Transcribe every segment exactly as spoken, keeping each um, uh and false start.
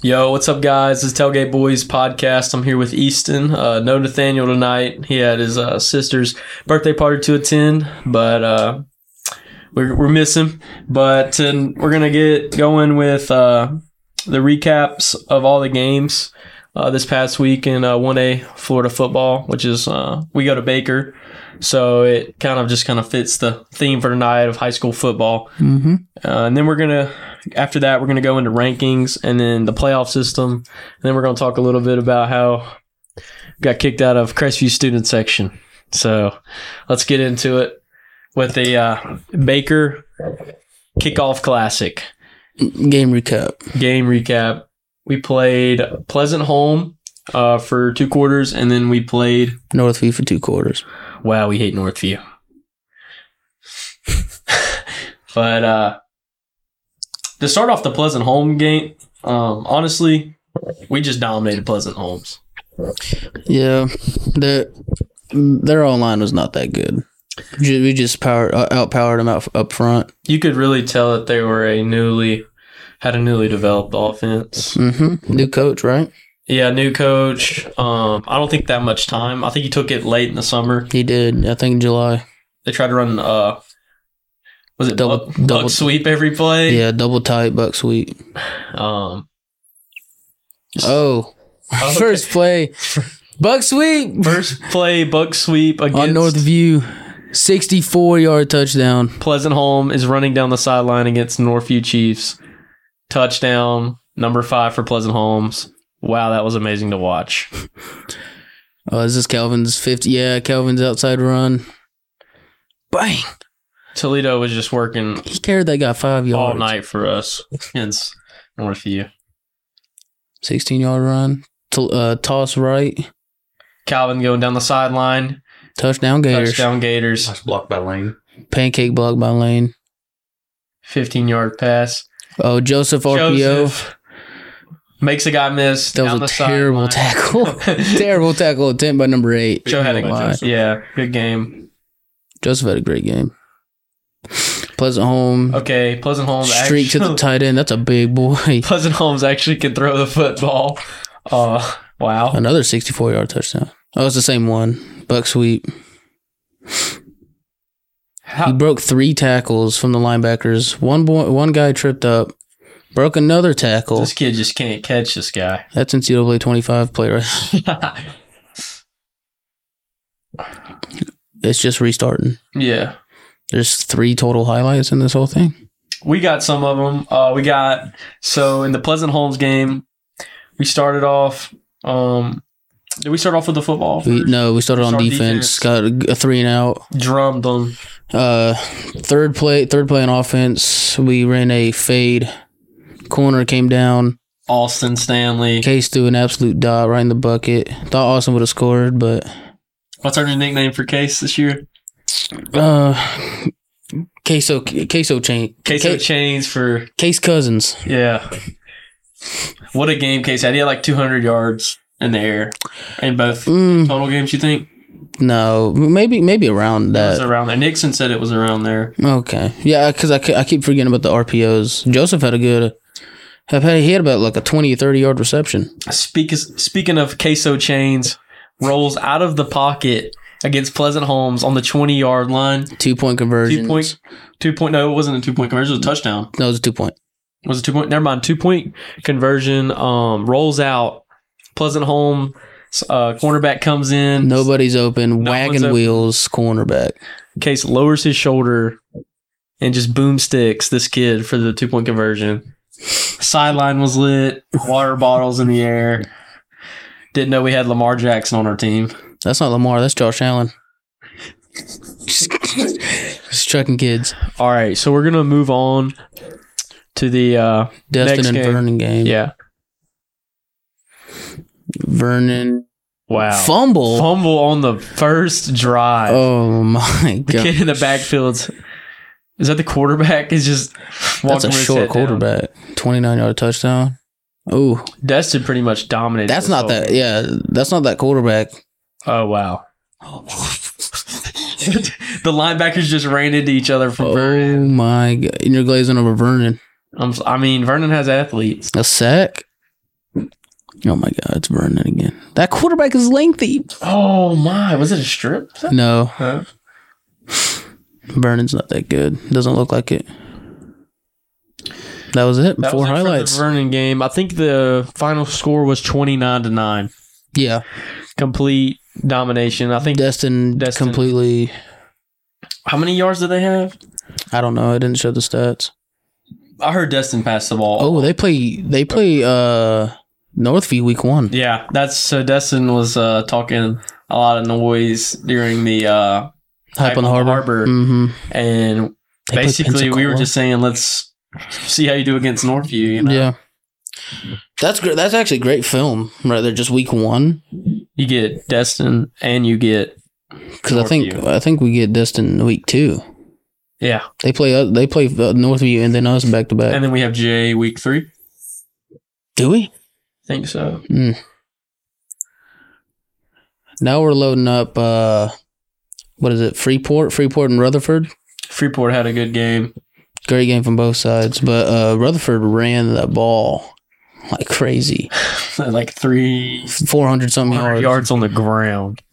Yo, what's up, guys? This is Tailgate Boys podcast. I'm here with Easton. Uh, no Nathaniel tonight. He had his uh, sister's birthday party to attend, but uh, we're we're missing. But uh, we're gonna get going with uh, the recaps of all the games uh, this past week in uh, one A Florida football, which is uh, we go to Baker, so it kind of just kind of fits the theme for tonight of high school football. Mm-hmm. Uh, and then we're gonna. After that, we're going to go into rankings and then the playoff system. And then we're going to talk a little bit about how we got kicked out of Crestview student section. So let's get into it with the uh, Baker Kickoff Classic. Game recap. Game recap. We played Pleasant Home uh, for two quarters, and then we played Northview for two quarters. Wow, we hate Northview. but, uh, to start off the Pleasant Home game, um, honestly, we just dominated Pleasant Homes. Yeah, their their online was not that good. We just powered outpowered them out up front. You could really tell that they were a newly had a newly developed offense. Mm-hmm. New coach, right? Yeah, new coach. Um, I don't think that much time. I think he took it late in the summer. He did. I think in July. They tried to run. Uh, Was it double, buck, double buck sweep every play? Yeah, double tight buck sweep. Um. Oh, okay. First play, buck sweep. First play, buck sweep against on Northview, sixty-four yard touchdown. Pleasant Home is running down the sideline against Northview Chiefs. Touchdown number five for Pleasant Homes. Wow, that was amazing to watch. Oh, is this Calvin's fifty? Yeah, Calvin's outside run. Bang. Toledo was just working he carried that guy five yards all night for us against Northview. sixteen-yard run. T- uh, toss right. Calvin going down the sideline. Touchdown Gators. Touchdown Gators. Nice block by Lane. Pancake block by Lane. fifteen-yard pass. Oh, Joseph R P O. Joseph makes a guy miss. That was a terrible tackle. terrible tackle attempt by number eight. Joe had a yeah, good game. Joseph had a great game. Pleasant Home. Okay, Pleasant Home. Streak actually, to the tight end. That's a big boy. Pleasant Homes actually can throw the football. Uh, wow. Another sixty-four yard touchdown. Oh, it's the same one. Buck sweep. How? He broke three tackles from the linebackers. One boy, one guy tripped up. Broke another tackle. This kid just can't catch this guy. That's N C double A twenty-five play, right? It's just restarting. Yeah. There's three total highlights in this whole thing. We got some of them. Uh, we got, so in the Pleasant Homes game, we started off, um, did we start off with the football? We, no, we started we on defense, defense. Got a, a three and out. Drummed them. Uh, third play, third play on offense, we ran a fade. Corner came down. Austin Stanley. Case threw an absolute dot right in the bucket. Thought Austin would have scored, but. What's our new nickname for Case this year? Uh, Queso, Queso Chain. Queso Case, Chains for... Case Cousins. Yeah. What a game Case had. He had like two hundred yards in the air in both mm. total games, you think? No, maybe maybe around that. It was around there. Nixon said it was around there. Okay. Yeah, because I, I keep forgetting about the R P Os. Joseph had a good... Have had, he had about like a twenty or thirty yard reception. Speak, speaking of Queso Chains, rolls out of the pocket against Pleasant Homes on the twenty-yard line. Two-point conversion. Two point, two point. No, it wasn't a two-point conversion. It was a touchdown. No, it was a two-point. Was it two-point? Never mind. Two-point conversion. Um, rolls out. Pleasant Home uh, cornerback comes in. Nobody's open. No Wagon open. Wheels cornerback. Case lowers his shoulder and just boomsticks this kid for the two-point conversion. Sideline was lit. Water bottles in the air. Didn't know we had Lamar Jackson on our team. That's not Lamar. That's Josh Allen. Just chucking kids. All right, so we're gonna move on to the uh, Destin next and game. Vernon game. Yeah, Vernon. Wow. Fumble. Fumble on the first drive. Oh my god. The kid in the backfield. Is that the quarterback? Is just walking. That's a short quarterback. twenty-nine yard touchdown. Oh, Destin pretty much dominated. That's not that. Game. Yeah, that's not that quarterback. Oh wow. The linebackers just ran into each other from oh Vernon. Oh my god! And you're glazing over Vernon. I'm, I mean, Vernon has athletes. A sack. Oh my God, it's Vernon again. That quarterback is lengthy. Oh my, was it a strip? No, Huh? Vernon's not that good. Doesn't look like it. That was it. That Four was it highlights. for the Vernon game. I think the final score was twenty-nine to nine. Yeah, Complete domination. I think. Destin, Destin- completely. How many yards did they have? I don't know. I didn't show the stats. I heard Destin pass the ball. Oh, they play. They play. Uh, Northview week one. Yeah, that's so. Destin was uh, talking a lot of noise during the uh, Hype on the harbor. Mm-hmm. and They play basically we were Pensacola. just saying, let's see how you do against Northview. You know? Yeah, that's great. That's actually great film right there. Just week one, You get Destin and you get because I think Northview. I think we get Destin week two. yeah, They play. Uh, they play uh, Northview and then us back to back. and then we have Jay week three. Do we? I think so. Mm. Now we're loading up. Uh, what is it? Freeport, Freeport, and Rutherford. Freeport had a good game. Great game from both sides, but uh, Rutherford ran that ball like crazy. Like three Four hundred something yards. yards on the ground.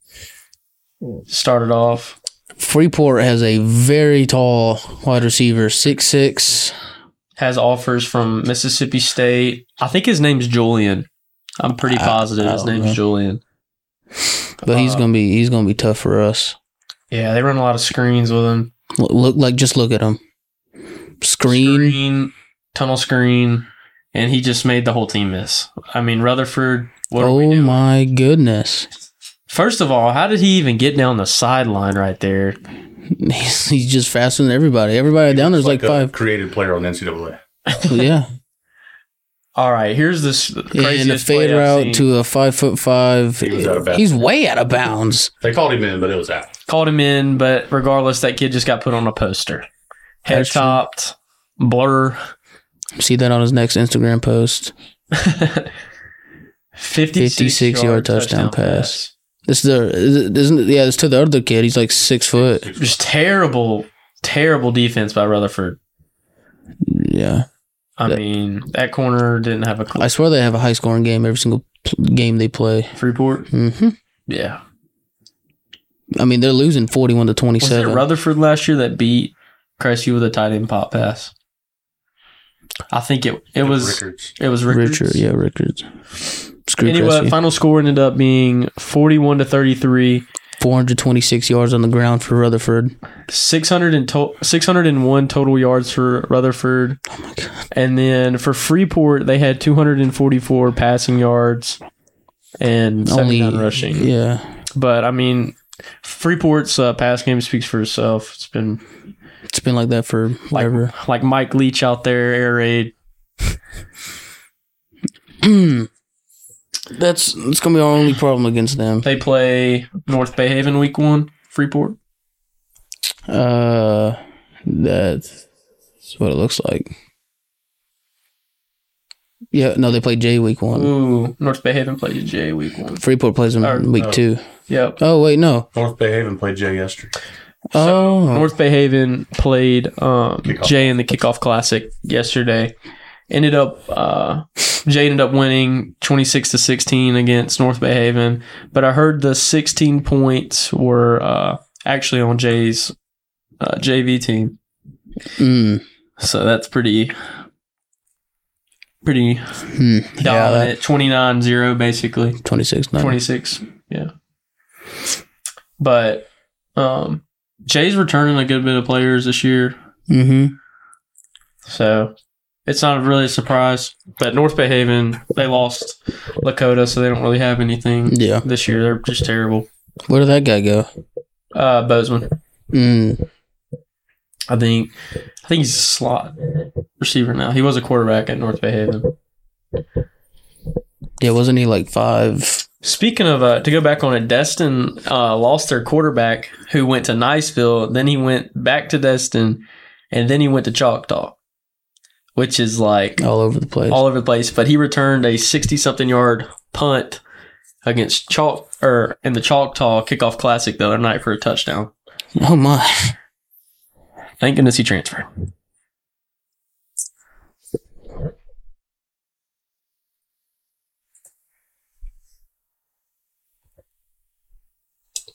Started off. Freeport has a very tall wide receiver, six six. Has offers from Mississippi State. I think his name's Julian. I'm pretty I- positive I his don't name's know. Julian. But he's Uh, gonna be he's gonna be tough for us. Yeah, they run a lot of screens with him. Look, look like just look at him. Screen. Screen, tunnel screen, and he just made the whole team miss. I mean, Rutherford, what are we Oh doing? my goodness. First of all, how did he even get down the sideline right there? He's, he's just faster than everybody. Everybody down there's like, a five. creative player on N C double A. Yeah. All right, here's this And a craziest fade play I've route seen. to a five foot five. He was out of bounds. He's way out of bounds. They called him in, but it was out. Called him in, but regardless, that kid just got put on a poster. Head That's true. topped, blur. See that on his next Instagram post. fifty-six, fifty-six yard yard touchdown pass. This is the is it- isn't it, yeah, it's to the other kid. He's like six foot. Just terrible, terrible defense by Rutherford. Yeah. I That- mean, that corner didn't have a clue. I swear they have a high scoring game every single pl- game they play. Freeport? hmm Yeah. I mean, they're losing forty-one to Was it twenty-seven. Rutherford last year that beat Christ U with a tight end pop pass? I think it it was Rickards. it was Rickards. Richard, yeah, Richards. Screw Anyway, Crestview. final score ended up being forty-one to thirty-three. four hundred twenty-six yards on the ground for Rutherford. six hundred and to- six hundred one total yards for Rutherford. Oh my god. And then for Freeport, they had two hundred forty-four passing yards and Only seventy-nine rushing. Yeah. But, I mean, Freeport's uh, pass game speaks for itself. It's been It's been like that for like, forever. like Mike Leach out there, air raid. That's that's gonna be our only problem against them. They play North Bay Haven week one, Freeport. Uh, that's what it looks like. Yeah, no, they play J week one. Ooh, North Bay Haven plays J week one. Freeport plays them Or- week oh. two. Yep. Oh wait, no. North Bay Haven played Jay yesterday. Oh, North Bay Haven played um, Kickoff. Jay in the kickoff classic yesterday. Ended up uh, Jay ended up winning twenty-six to sixteen against North Bay Haven, but I heard the sixteen points were uh, actually on Jay's uh, J V team. mm, So that's pretty pretty hmm. yeah, dominant. twenty-nine zero basically. twenty-six. nine. twenty-six, yeah. But um, Jay's returning a good bit of players this year, Mm-hmm. so it's not really a surprise. But North Bay Haven, they lost Lakota, so they don't really have anything Yeah. this year. They're just terrible. Where did that guy go? Uh, Bozeman, Mm. I think. I think he's a slot receiver now. He was a quarterback at North Bay Haven. Yeah, wasn't he like five? Speaking of, uh, to go back on it, Destin uh, lost their quarterback who went to Niceville. Then he went back to Destin, and then he went to Choctaw, which is like All over the place. all over the place. But he returned a sixty-something yard punt against Chalk or in the Choctaw Kickoff Classic the other night for a touchdown. Oh my. Thank goodness he transferred.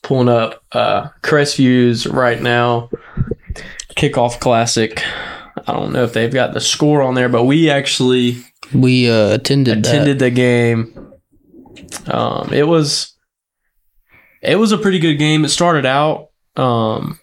pulling up uh, Crestviews right now. Kickoff Classic. I don't know if they've got the score on there, but we actually We uh, attended attended that. the game. Um, it was it was a pretty good game. It started out. Um,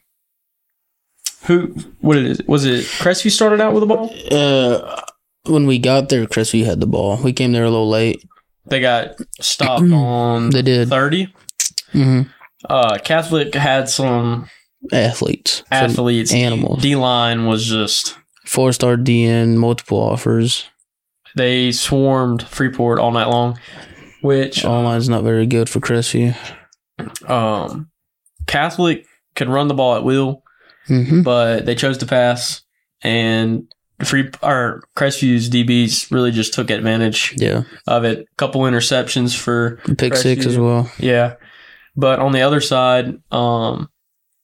who? What it is? Was it Crestview started out with the ball? Uh, when we got there, Crestview had the ball. We came there a little late. They got stopped on They did. thirty. Mm-hmm. Uh, Catholic had some Athletes. athletes. animals. D line was just Four-star D N, multiple offers. they swarmed Freeport all night long, which Online's not very good for Crestview. um, Catholic could run the ball at will, Mm-hmm. but they chose to pass, and Free or Crestview's D Bs really just took advantage Yeah. of it. A couple interceptions for Pick six Crestview. as well. Yeah, but on the other side, um,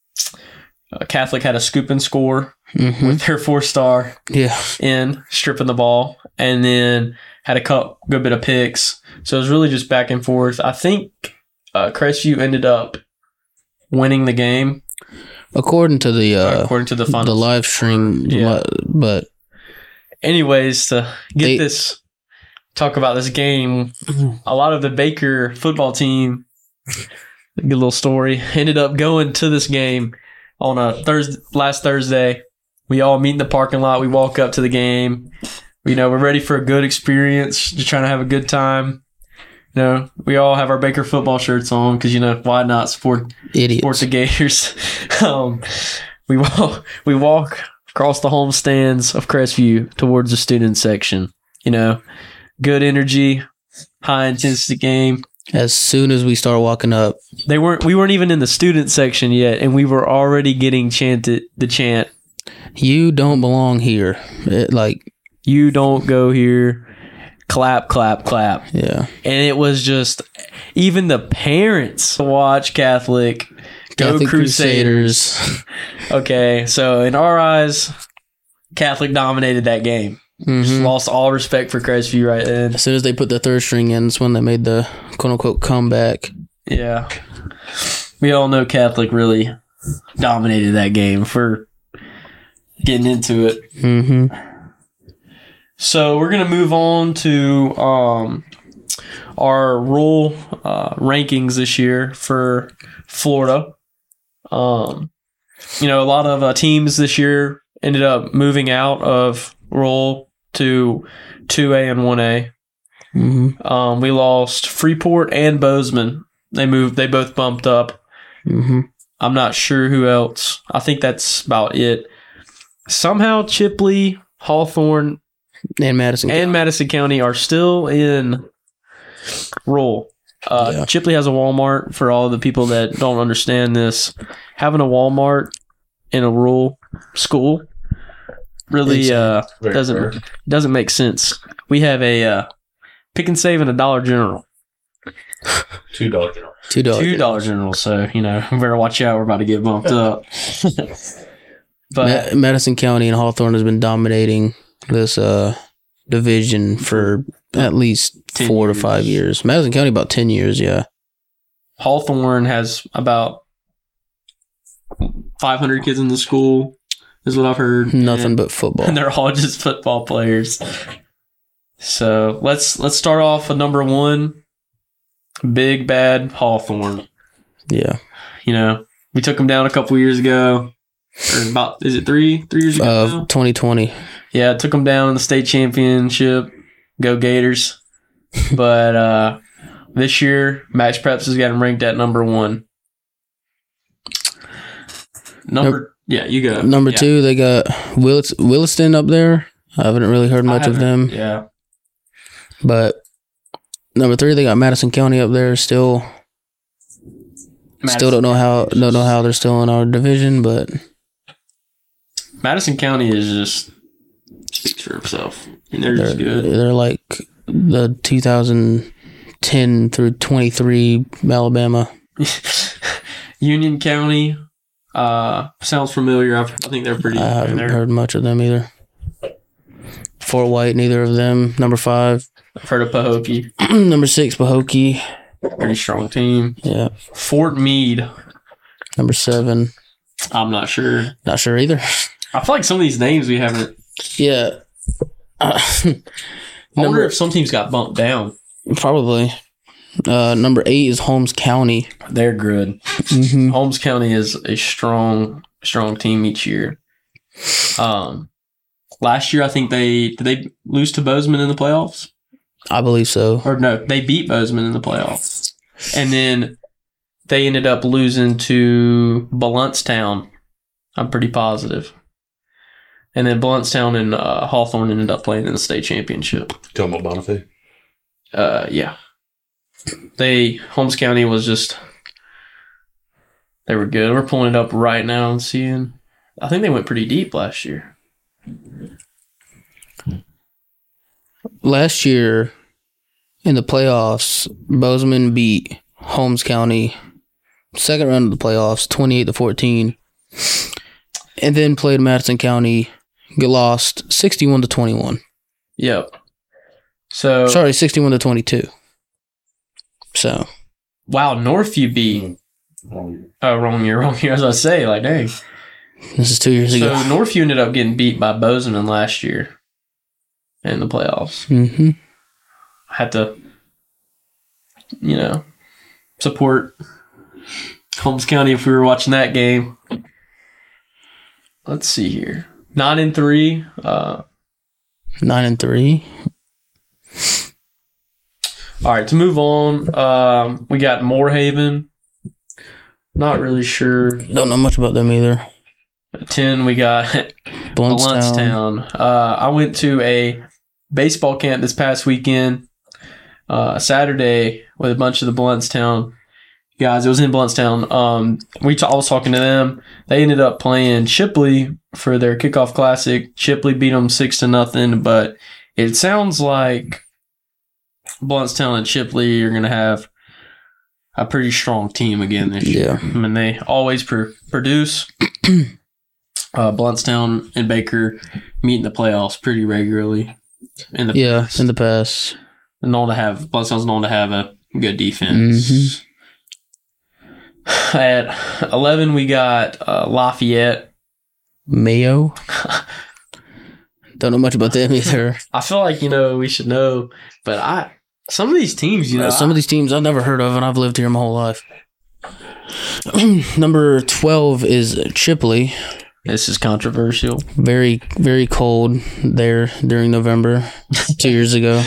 uh, Catholic had a scoop and score Mm-hmm. with their four star Yeah. in stripping the ball, and then had a cup, good bit of picks. So it was really just back and forth. I think uh, Crestview ended up winning the game According to the uh, according to the the finals. live stream, Yeah. li- but Anyways, to get They- this, talk about this game, a lot of the Baker football team, good little story, ended up going to this game on a Thursday, last Thursday. We all meet in the parking lot. We walk up to the game. You know, we're ready for a good experience, just trying to have a good time. You know, we all have our Baker football shirts on because, you know, why not support idiots. support the Gators? um, we walk, we walk across the home stands of Crestview towards the student section. You know, good energy, high intensity game. As soon as we start walking up, They weren't. We weren't even in the student section yet, and we were already getting chanted the chant. you don't belong here. It, like, You don't go here. Clap, clap, clap. yeah. And it was just even the parents watch Catholic go Catholic Crusaders. Okay, so in our eyes, Catholic dominated that game. Just Mhm. lost all respect for Crestview right then. As soon as they put the third string in, it's when they made the quote unquote comeback. Yeah. We all know Catholic really dominated that game for getting into it. Mm-hmm. So we're going to move on to um, our roll uh, rankings this year for Florida. Um, you know, a lot of uh, teams this year ended up moving out of roll to two A and one A. Mm-hmm. Um, we lost Freeport and Bozeman. They moved. They both bumped up. Mm-hmm. I'm not sure who else. I think that's about it. Somehow Chipley, Hawthorne, And Madison. and Madison County are still in roll. Uh, Yeah. Chipley has a Walmart. For all the people that don't understand this, having a Walmart in a rural school really Insane. uh, Very doesn't rare. doesn't make sense. We have a uh, Pick and Save and a Dollar General. Two dollars. Two dollars. Two Dollar General. So you know, we better watch out. We're about to get bumped up. But Ma- Madison County and Hawthorne has been dominating this uh, division for at least ten four years. to five years. Madison County about ten years, yeah. Hawthorne has about five hundred kids in the school, is what I've heard. Nothing and, but football. and they're all just football players. So let's let's start off with number one, big bad Hawthorne. Yeah. You know, we took them down a couple years ago, or about is it three three years ago? Uh, now? twenty twenty. Yeah, took them down in the state championship. Go Gators! But uh, this year, Match Preps has got them ranked at number one. Number, yeah, you go. Number Yeah. two, they got Willis, Williston up there. I haven't really heard I much of haven't- them. Yeah, But number three, they got Madison County up there. Still, still don't know how don't know how they're still in our division, but Madison County is just speaks for itself. And they're, they're just good. they're like the two thousand ten through twenty-three Alabama. Union County uh, sounds familiar. I've, I think they're pretty. I haven't they're, heard much of them either. Fort White, neither of them. Number five, I've heard of Pahokee. number six, Pahokee. Pretty strong team. Yeah, Fort Meade, Number seven. I'm not sure. Not sure either. I feel like some of these names we haven't. Yeah. Uh, I wonder number, if some teams got bumped down. probably. Uh, number eight is Holmes County. They're good. Mm-hmm. Holmes County is a strong, strong team each year. Um, last year I think they did they lose to Bozeman in the playoffs, I believe so. or no, they beat Bozeman in the playoffs, and then they ended up losing to Bluntstown. I'm pretty positive. And then Bluntstown and uh, Hawthorne ended up playing in the state championship. Talking about Bonifay? Uh, yeah. They, Holmes County was just, they were good. We're pulling it up right now and seeing. I think they went pretty deep last year. Last year in the playoffs, Bozeman beat Holmes County second round of the playoffs, twenty-eight to fourteen, and then played Madison County, lost sixty-one to twenty-one. Yep. So Sorry, sixty-one to twenty-two. So wow, Northview beat. Wrong. Oh, wrong year, wrong year. As I say, like dang. this is two years So ago. Northview ended up getting beat by Bozeman last year in the playoffs. Mm-hmm. I had to, you know, support Holmes County if we were watching that game. Let's see here. Nine and three. Uh, Nine and three. all right, to move on, um, we got Moorhaven. Not really sure. Don't know much about them either. At ten, we got Bluntstown. Bluntstown. Uh, I went to a baseball camp this past weekend, uh, Saturday, with a bunch of the Bluntstown guys. It was in Bluntstown. Um, we t- I was talking to them. They ended up playing Shipley for their kickoff classic. Shipley beat them six to nothing, but it sounds like Bluntstown and Shipley are going to have a pretty strong team again this year. Yeah. I mean, they always pr- produce. uh, Bluntstown and Baker meet in the playoffs pretty regularly. In the Yeah, past. in the past. known to have Bluntstown's known to have a good defense. Mhm. At eleven, we got uh, Lafayette. Mayo. Don't know much about them either. I feel like you know we should know, but I some of these teams, you know, Uh, some of these teams I've never heard of, and I've lived here my whole life. Number twelve is Chipley. this is controversial. Very, very cold there during November two years ago.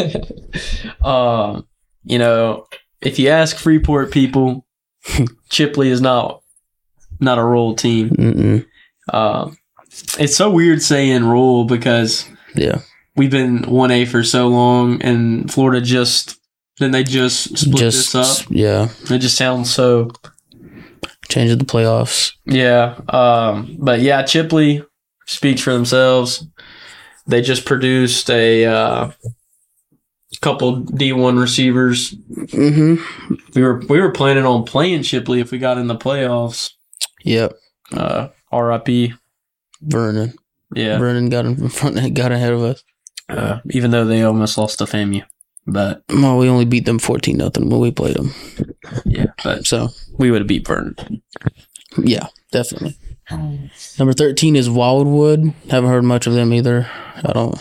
um, you know, if you ask Freeport people, Chipley is not not a rural team. Mm-mm. Uh, it's so weird saying rural because Yeah, we've been one A for so long, and Florida just then they just split just this up. yeah, It just sounds so changed the playoffs. yeah. Um, but yeah, Chipley speaks for themselves. They just produced a uh, couple D one receivers. Mm-hmm. We were we were planning on playing Chipley if we got in the playoffs. Yep. Uh, R I P. Vernon. Yeah. Vernon got in front, got ahead of us. Uh, even though they almost lost to FAMU, but Well, we only beat them fourteen nothing when we played them. yeah, but So we would have beat Vernon. yeah, definitely. Number thirteen is Wildwood. Haven't heard much of them either. I don't.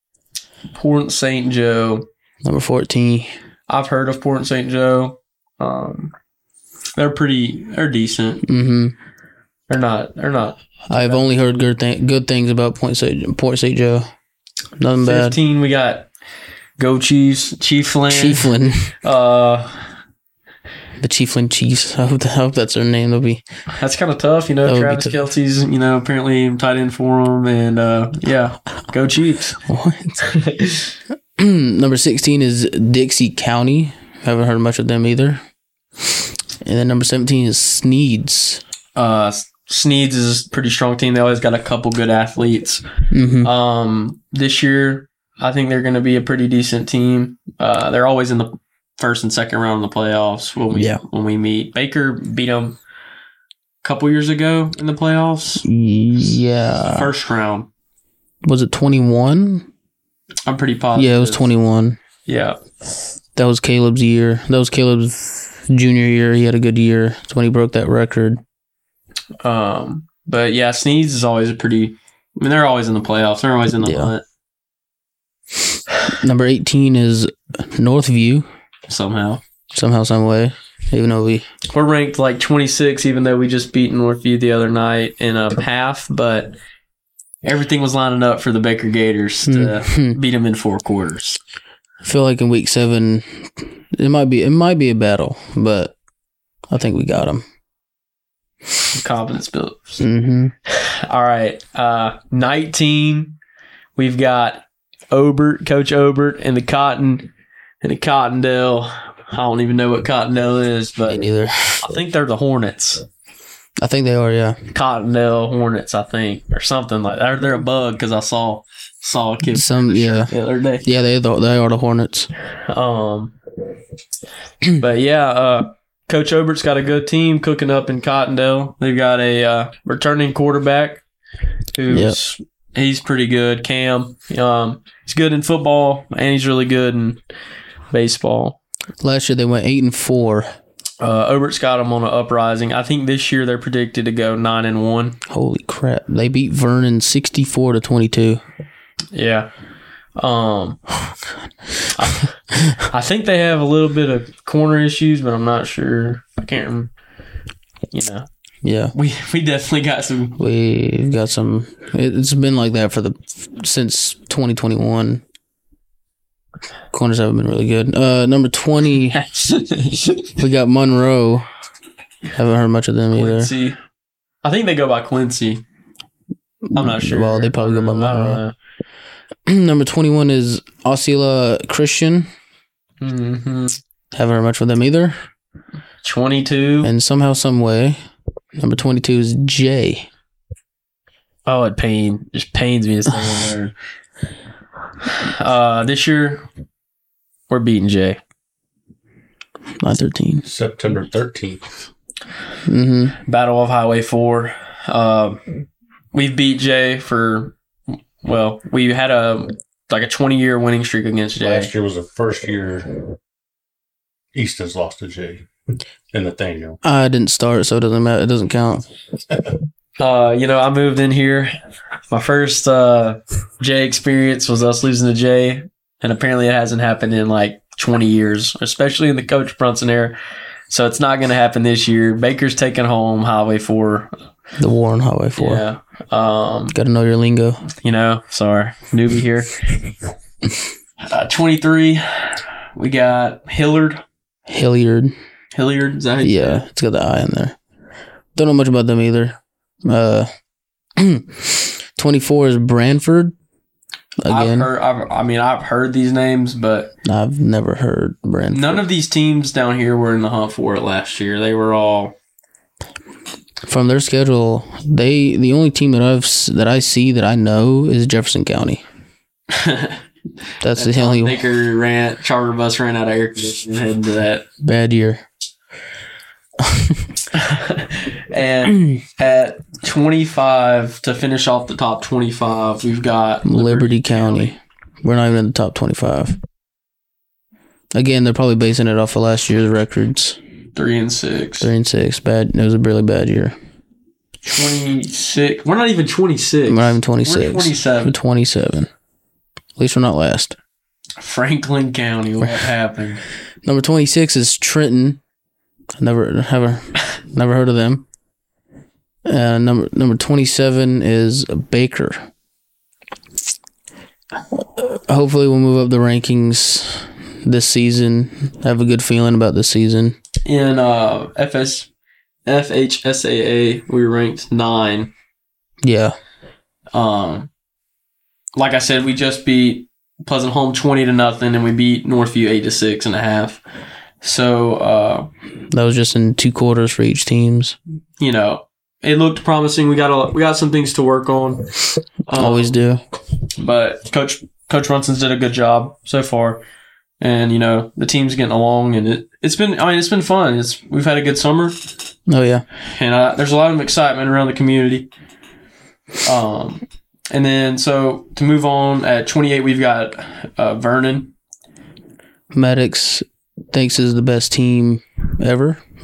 Port Saint Joe. Number fourteen. I've heard of Port Saint Joe. Um, they're pretty. They're decent. Mm-hmm. They're not. They're not. I've only heard good th- good things about Point Saint Port Saint Joe. Nothing bad. Fifteen. We got Go Chiefs. Chiefland. Chiefland, Uh, the Chiefland Chiefs. I hope, I hope that's their name. They'll be that's kind of tough. You That know, would be Travis tough. Kelce's. You know, apparently tight end for them, and uh, yeah, Go Chiefs. what? Number sixteen is Dixie County. Haven't heard much of them either. And then number seventeen is Sneeds. Uh, Sneeds is a pretty strong team. They always got a couple good athletes. Mm-hmm. Um, this year, I think they're going to be a pretty decent team. Uh, they're always in the first and second round of the playoffs when we Yeah. when we meet. Baker beat them a couple years ago in the playoffs. Yeah. First round. Was it twenty-one? I'm pretty positive. Yeah, it was twenty-one. Yeah. That was Caleb's year. That was Caleb's junior year. He had a good year. That's when he broke that record. Um, but yeah, Sneeds is always a pretty. I mean, they're always in the playoffs. They're always in the Yeah. hunt Number eighteen is Northview, somehow. somehow, some way. Even though we, We're ranked like twenty-six, even though we just beat Northview the other night in a half. But everything was lining up for the Baker Gators to Mhm. beat them in four quarters. I feel like in week seven, it might be it might be a battle, but I think we got them. Confidence built. Mm-hmm. All right. Uh, nineteen. We've got Obert, Coach Obert, and the Cotton and the Cottondale. I don't even know what Cottondale is, Me but neither. I think they're the Hornets. I think they are. Yeah. Cottondale Hornets, I think, or something like that. Or they're a bug because I saw saw a kid Some. Yeah. the other day. Yeah. They the, they are the Hornets. Um, but yeah, uh, Coach Obert's got a good team cooking up in Cottondale. They've got a uh, returning quarterback who's he's pretty good. Cam, um, he's good in football and he's really good in baseball. Last year they went eight and four. Uh, Obert's got them on an uprising. I think this year they're predicted to go nine and one. Holy crap! They beat Vernon sixty-four to twenty-two. Yeah. Um, I, I think they have a little bit of corner issues, but I'm not sure. I can't remember. You know, Yeah. we we definitely got some. We've got some. it- It's been like that for the since twenty twenty-one. Corners haven't been really good. Uh, number twenty, we got Monroe. Haven't heard much of them either. Quincy. I think they go by Quincy. I'm not sure. Well, they probably go by I don't Monroe. know. Number twenty-one is Osceola Christian. Mm-hmm. Haven't heard much of them either. twenty-two. And somehow, some way, number twenty-two is Jay. Oh, it pain just pains me to say the word. Uh, this year we're beating Jay. nine thirteen. September thirteenth. Mm-hmm. Battle of Highway Four. Uh, we've beat Jay for well, we had a like a twenty year winning streak against Jay. Last year was the first year Easton's lost to Jay and Nathaniel. I didn't start, so it doesn't matter. It doesn't count. Uh, you know, I moved in here. My first uh, Jay experience was us losing to Jay, and apparently it hasn't happened in like twenty years, especially in the Coach Brunson era. So it's not going to happen this year. Baker's taking home Highway Four. The war on Highway four. Yeah. Um, Got to know your lingo. you know, sorry, newbie here. Uh, twenty-three, we got Hillard. Hilliard. Hilliard, is that how you say it? Yeah, it's got the I in there. Don't know much about them either. Uh, twenty-four is Branford. I've Again, heard, I've, I mean, I've heard these names, but I've never heard Branford. none of these teams down here were in the hunt for it last year. They were all From their schedule, they the only team that I've s- that I see that I know is Jefferson County. That's the only Baker ran charter bus ran out of air conditioning heading to that. bad year. And at twenty-five to finish off the top twenty-five, we've got Liberty County. We're not even in the top twenty-five. Again, they're probably basing it off of last year's records. three and six. Three and six. Bad. It was a really bad year. twenty-six. We're not even twenty-six. We're not even twenty-six. We're twenty-seven. We're twenty-seven. At least we're not last. Franklin County. What happened? Number twenty-six is Trenton. Never, never, never heard of them. Uh, number number twenty-seven is Baker. Hopefully, we'll move up the rankings this season. Have a good feeling about this season. In uh, F S, F H S A A, we ranked nine. Yeah, Um, like I said, we just beat Pleasant Home twenty to nothing, and we beat Northview eight to six and a half. So, uh, that was just in two quarters for each teams. you know, it looked promising. We got a, we got some things to work on. Um, Always do. but Coach Coach Brunson's did a good job so far, and you know the team's getting along, and it it's been I mean it's been fun. It's we've had a good summer, Oh yeah, and uh, there's a lot of excitement around the community. Um, and then so to move on at twenty-eight, we've got uh, Vernon. Maddox thinks is the best team ever.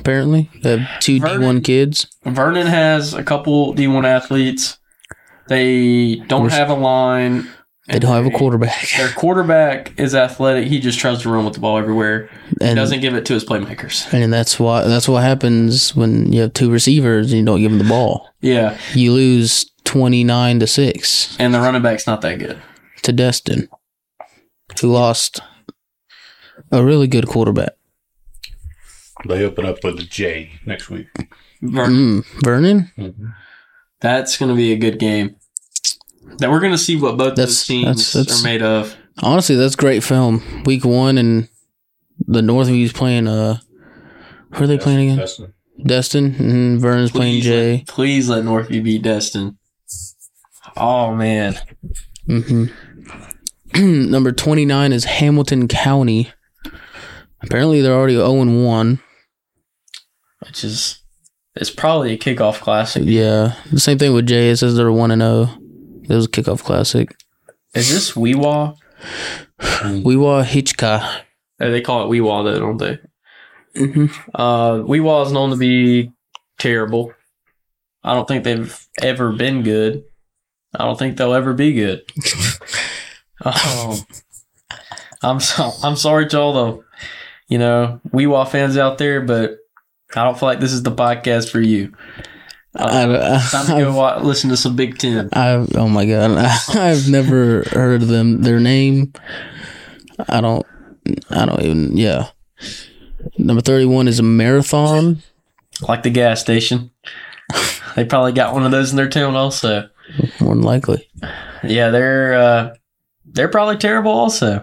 apparently. They have two Vernon- D one kids. Vernon has a couple D one athletes. They don't We're- have a line. They don't have a quarterback. Their quarterback is athletic. He just tries to run with the ball everywhere. He And, doesn't give it to his playmakers. and that's why that's what happens when you have two receivers and you don't give them the ball. Yeah, You lose twenty-nine to six and the running back's not that good. to Destin, who lost a really good quarterback. They open up with a J next week. Vernon. Mm, Vernon? Mm-hmm. That's going to be a good game. That we're going to see what both That's- those teams that's- that's- are made of. Honestly, that's great film. Week one, and the Northview's playing, uh, who are they playing again? Destin. Destin, and Vernon's playing Please Jay. let, please let Northview beat Destin. Oh, man. hmm Number twenty-nine is Hamilton County. Apparently, they're already oh and one. Which is, it's probably a kickoff classic. Yeah. The same thing with Jay. It says they're one and oh. It was a kickoff classic. Is this Weewaw? Weewa Hitchka. Oh, they call it Weewaw, though, don't they? Mm-hmm. Uh, Weewaw is known to be terrible. I don't think they've ever been good. I don't think they'll ever be good. um, I'm so, I'm sorry to all the, you know, Weewaw fans out there, but I don't feel like this is the podcast for you. Uh, I, time to go watch, listen to some Big Ten. I, oh my god, I, I've never heard of them. Their name, I don't, I don't even. Yeah, number thirty-one is a Marathon. Like the gas station. They probably got one of those in their town also. More than likely, Yeah, they're uh, they're probably terrible also.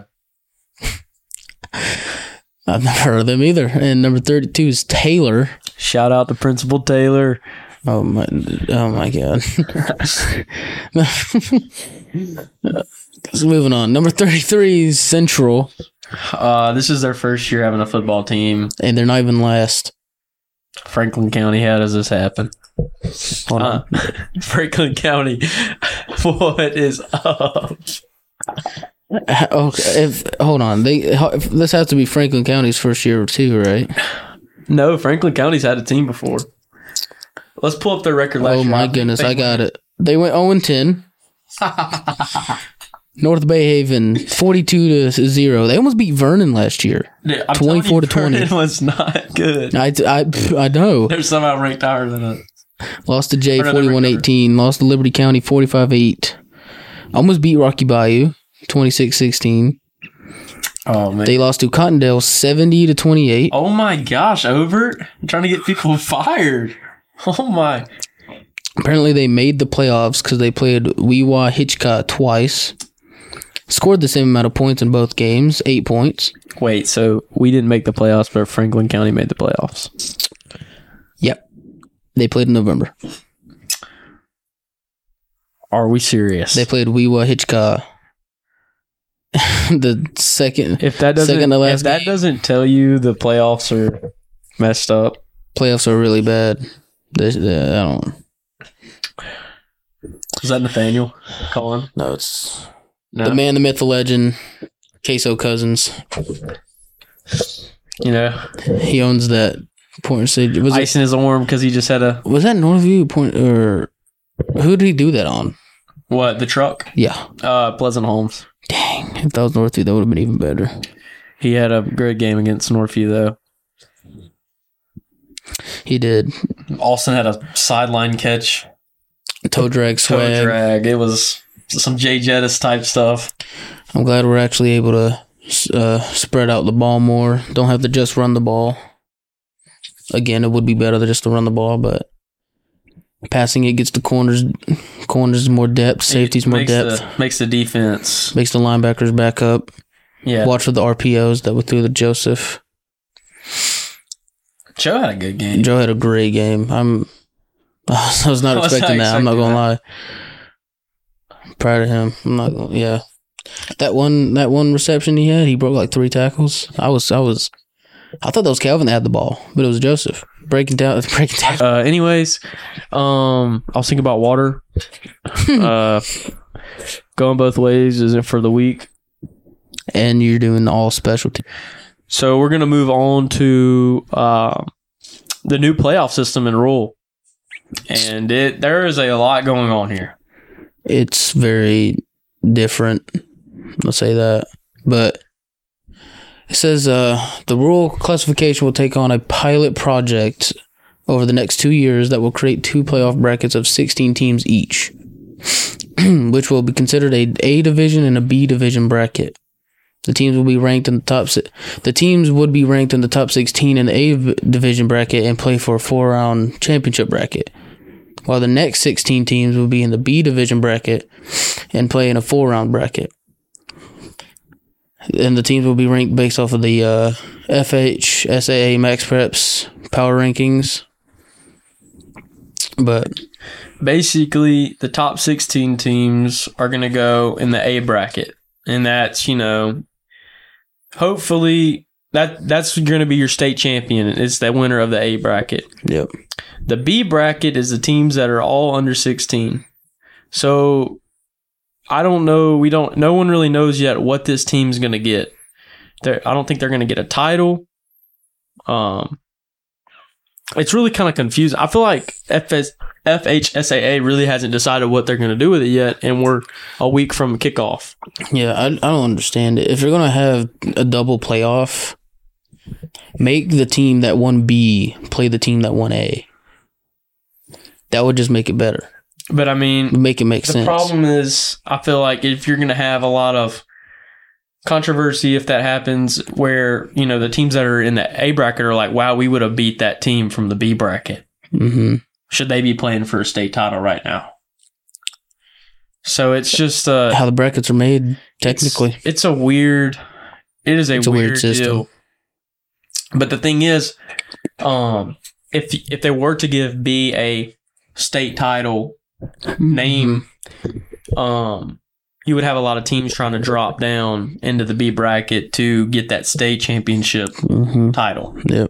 I've never heard of them either. And number thirty-two is Taylor. Shout out to Principal Taylor. Oh my, oh my god. So moving on. Number thirty-three is Central, Uh, this is their first year having a football team. and they're not even last. Franklin County, how does this happen? Hold on. Uh, Franklin County, what is up? Okay, if, hold on. They if, this has to be Franklin County's first year too, right? No, Franklin County's had a team before. Let's pull up their record last Oh year. my think goodness, they I got it. They went oh and ten. North Bay Haven forty-two to zero. They almost beat Vernon last year. Dude, I'm telling twenty-four you, to twenty. Vernon was not good. I, I, I know. They're somehow ranked higher than us. Lost to Jay Or no, they forty-one eighteen. Lost to Liberty County forty-five eight. Almost beat Rocky Bayou twenty-six sixteen. Oh man. They lost to Cottondale seventy to twenty-eight. Oh my gosh, Overt! I'm trying to get people fired. Oh my. Apparently, they made the playoffs because they played Weewa Hitchcock twice. Scored the same amount of points in both games, eight points. Wait, so we didn't make the playoffs, but Franklin County made the playoffs. Yep. They played in November. Are we serious? They played Weewa Hitchcock. The second if that doesn't, second to last if that game. doesn't tell you the playoffs are messed up, Playoffs are really bad. They, they, I don't is that Nathaniel Colin? know. It's No, the man, the myth, the legend, Queso Cousins. you know, He owns that point. City. Was it, icing his arm because he just had a was that Northview point or who did he do that on? what the truck? Yeah. Uh, Pleasant Holmes. Dang. If that was Northview, that would have been even better. He had a great game against Northview though. He did. Austin had a sideline catch, Toe drag toe swag. drag. It was some Jay Jettis type stuff. I'm glad we're actually able to uh, spread out the ball more. Don't have to just run the ball. Again, it would be better to just to run the ball, but passing it gets the corners, corners more depth, safeties more makes depth, the, makes the defense. makes the linebackers back up. Yeah, Watch for the R P Os that were through the Joseph. Joe had a good game. Joe had a great game. I'm, I was not I was expecting not that. I'm not expecting gonna lie. I'm proud of him. I'm not. Gonna, yeah, that one, that one reception he had, he broke like three tackles. I was, I was, I thought that was Calvin that had the ball, but it was Joseph breaking down, breaking down. Uh, anyways, um, I was thinking about water. uh, going both ways isn't for the weak. And you're doing all specialty. So we're gonna move on to uh, the new playoff system and rule, and it there is a lot going on here. It's very different. Let's say that, but it says uh, the rule classification will take on a pilot project over the next two years that will create two playoff brackets of sixteen teams each, which will be considered a A division and a B division bracket. The teams will be ranked in the top. Si- the teams would be ranked in the top sixteen in the A v- division bracket and play for a four-round championship bracket, while the next sixteen teams will be in the B division bracket and play in a four-round bracket. And the teams will be ranked based off of the uh, F H S A A Max Preps power rankings. But basically, the top sixteen teams are going to go in the A bracket. And that's, you know, hopefully that that's going to be your state champion. It's the winner of the A bracket. Yep. The B bracket is the teams that are all under sixteen. So I don't know. We don't. No one really knows yet what this team's going to get. They're, I don't think they're going to get a title. Um, it's really kind of confusing. I feel like F S, F H S A A really hasn't decided what they're going to do with it yet, and we're a week from kickoff. Yeah, I, I don't understand it. If you're going to have a double playoff, make the team that won B play the team that won A. That would just make it better. But I mean, Make it make the sense. The problem is, I feel like if you're going to have a lot of controversy, if that happens, where, you know, the teams that are in the A bracket are like, wow, we would have beat that team from the B bracket. Mm-hmm. Should they be playing for a state title right now? So it's just uh, how the brackets are made, technically. It's, it's a weird, it is a, It's a weird, weird system. deal. But the thing is, um, if if they were to give B a state title name, um, you would have a lot of teams trying to drop down into the B bracket to get that state championship Mm-hmm. title. Yep.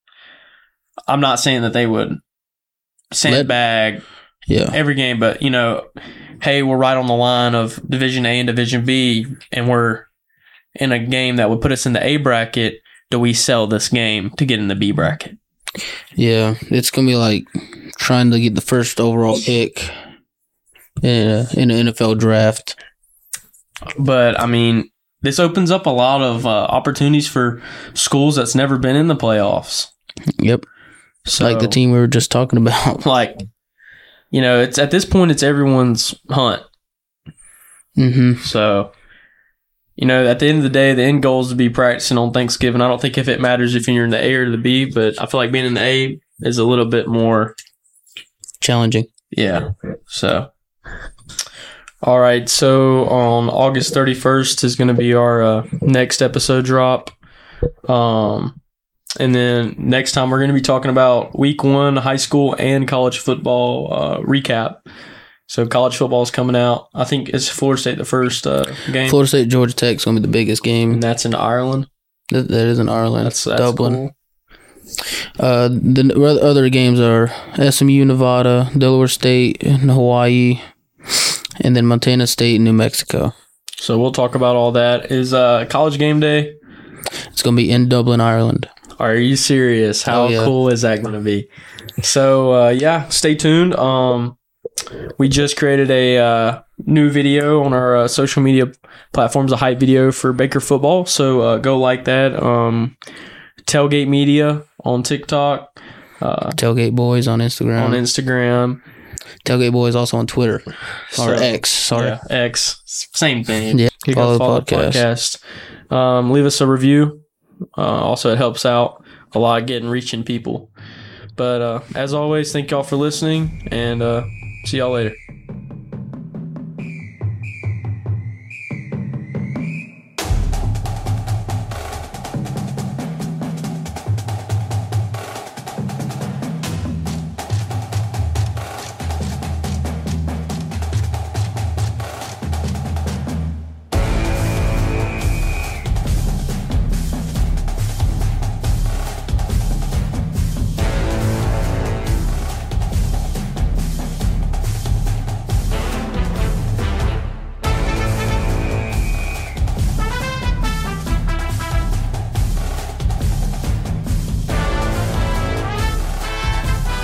I'm not saying that they would sandbag Yeah. every game, but, you know, hey, we're right on the line of Division A and Division B, and we're in a game that would put us in the A bracket. Do we sell this game to get in the B bracket? Yeah. It's going to be like trying to get the first overall pick in, a, in an N F L draft. But, I mean, this opens up a lot of uh, opportunities for schools that's never been in the playoffs. Yep. So, Like the team we were just talking about. Like, you know, it's at this point, it's everyone's hunt. Mm-hmm. So, you know, at the end of the day, the end goal is to be practicing on Thanksgiving. I don't think if it matters if you're in the A or the B, but I feel like being in the A is a little bit more Challenging. Yeah. So, all right. So on August thirty-first is going to be our uh, next episode drop. Um, and then next time we're going to be talking about week one, high school and college football uh, recap. So college football is coming out. I think it's Florida State the first uh, game. Florida State, Georgia Tech is going to be the biggest game. And that's in Ireland. That, that is in Ireland. That's, that's Dublin. cool. Uh, the other games are S M U, Nevada, Delaware State, and Hawaii, and then Montana State and New Mexico. So we'll talk about all that. Is uh, college game day? It's going to be in Dublin, Ireland. Are you serious? How Oh, yeah. cool is that going to be? So, uh, yeah, stay tuned. Um, we just created a uh, new video on our uh, social media platforms, a hype video for Baker football. So uh, go like that. Um, Tailgate Media on TikTok. Uh, Tailgate Boys on Instagram. on Instagram. Tailgate Boys also on Twitter. Or So- X, sorry. Yeah, X. Same thing. Yeah, You follow go the podcast. podcast. Um, leave us a review. Uh, also, it helps out a lot getting reaching people. But uh, as always, thank y'all for listening, and uh, see y'all later.